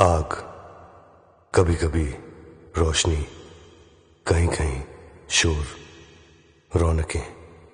आग, कभी कभी रोशनी, कहीं कहीं शोर, रौनकें।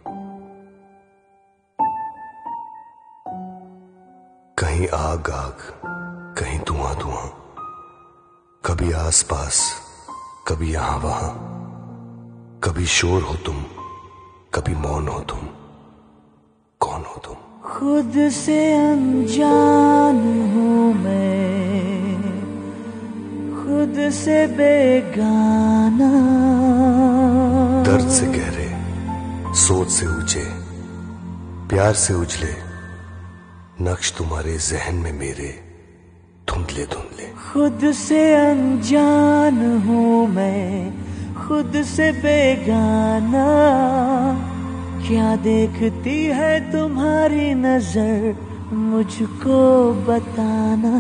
कहीं आग आग, कहीं धुआं धुआं, कभी आस पास, कभी यहां वहां, कभी शोर हो तुम, कभी मौन हो तुम। कौन हो तुम? खुद से अनजान हूँ मैं, खुद से बेगाना। दर्द से गहरे, सोच से ऊंचे, प्यार से उजले नक्श तुम्हारे जहन में मेरे धुंधले धुंधले। खुद से अनजान हूँ मैं, खुद से बेगाना। क्या देखती है तुम्हारी नजर, मुझको बताना।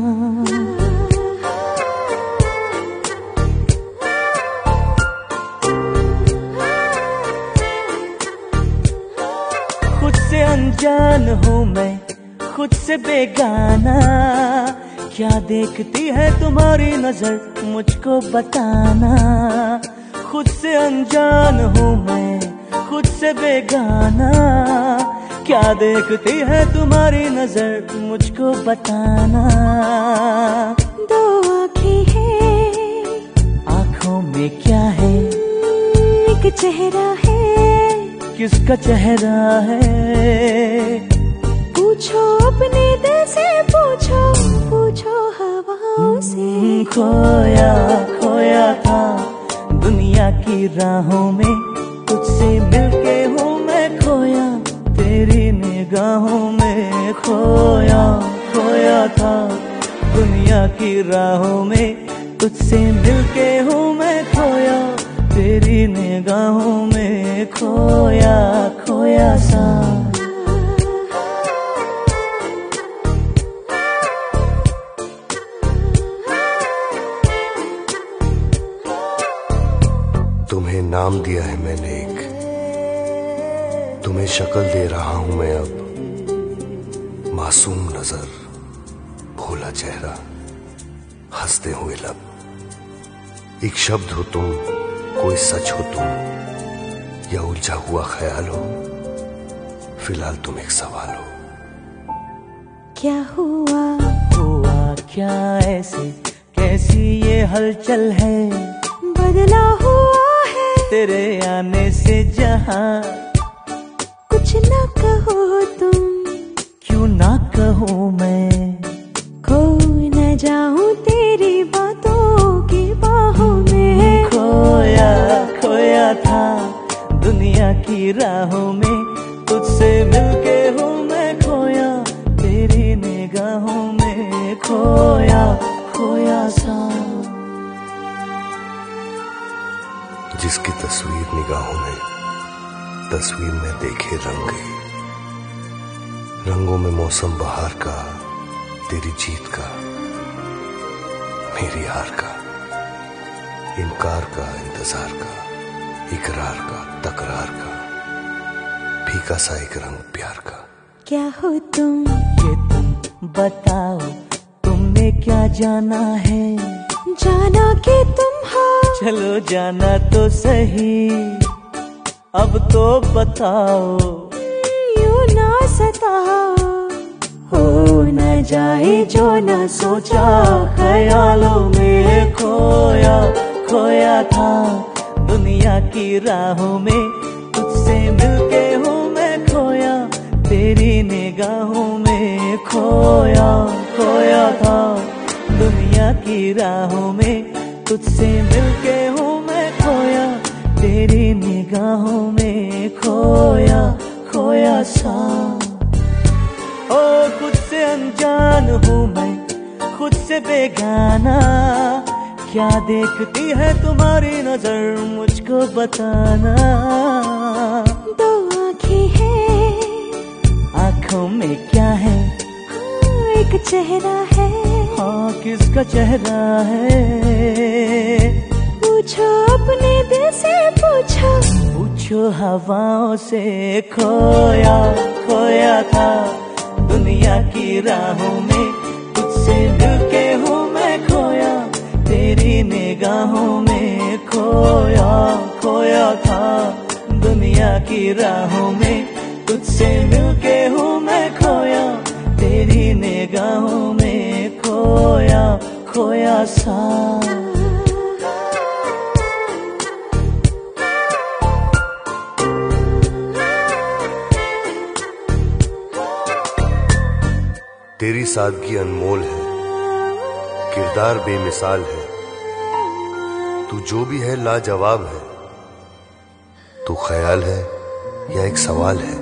खुद से अनजान हूँ मैं, खुद से बेगाना। क्या देखती है तुम्हारी नजर, मुझको बताना। खुद से अनजान हूँ मैं, खुद से बेगाना। क्या देखती है तुम्हारी नजर, मुझको बताना। दो आँखें हैं, आँखों में क्या है? एक चेहरा है, किसका चेहरा है? पूछो अपने दिल से, पूछो पूछो हवाओं से। खोया खोया था दुनिया की राहों में, तुझसे मिलके हूँ मैं खोया तेरी निगाहों में। खोया खोया था दुनिया की राहों में, तुझसे मिलके हूँ मैं खोया तेरी निगाहों में। खोया खोया सा। तुम्हें नाम दिया है मैंने एक, तुम्हें शक्ल दे रहा हूं मैं अब। मासूम नजर, भोला चेहरा, हंसते हुए लब। एक शब्द हो तुम, कोई सच हो तुम, या उलझा हुआ ख्याल हो। फिलहाल तुम एक सवाल हो। क्या हुआ? हुआ क्या ऐसे, कैसी ये हलचल है? बदला हुआ है तेरे आने से जहां। कुछ ना कहो तुम, क्यों ना कहूँ मैं? खो न जाऊं तेरी बातों की बाहों में। खोया खोया था दुनिया की राहों में, तुझसे मिलके हूँ मैं खोया तेरी निगाहों में। खोया खोया सा। जिसकी तस्वीर निगाहों ने तस्वीर में देखे रंग गई। रंगों में मौसम बहार का, तेरी जीत का, मेरी हार का, इनकार का, इंतजार का, इकरार का, तकरार का, फीका सा एक रंग प्यार का। क्या हो तुम? ये तुम बताओ, तुमने क्या जाना है? जाना कि तुम हो, चलो जाना तो सही, अब तो बताओ। यूं ना सताओ, हो न जाए जो न सोचा, ख्यालों में खोया खोया था दुनिया की राहों में, तुझसे मिलके हूँ मैं खोया तेरी निगाहों में। खोया खोया था दुनिया की राहों में, तुझसे मिलके हूँ मैं खोया तेरी निगाहों में। खोया खोया सा। ओ खुद से अनजान हूँ मैं, खुद से बेगाना। क्या देखती है तुम्हारी नजर, मुझको बताना। दो आँखें हैं, आँखों में क्या है? एक चेहरा है, हाँ किसका चेहरा है? पूछो अपने दिल से, पूछो पूछो हवाओं से। खोया खोया था दुनिया की राहों में, तुझसे मिलके हूँ मैं की राहों में तुझसे मिलके हूँ मैं खोया, तेरी निगाहों में खोया खोया सा। तेरी सादगी अनमोल है, किरदार बेमिसाल है, तू जो भी है लाजवाब है। तू ख्याल है या एक सवाल है,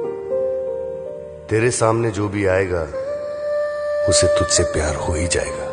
तेरे सामने जो भी आएगा उसे तुझसे प्यार हो ही जाएगा।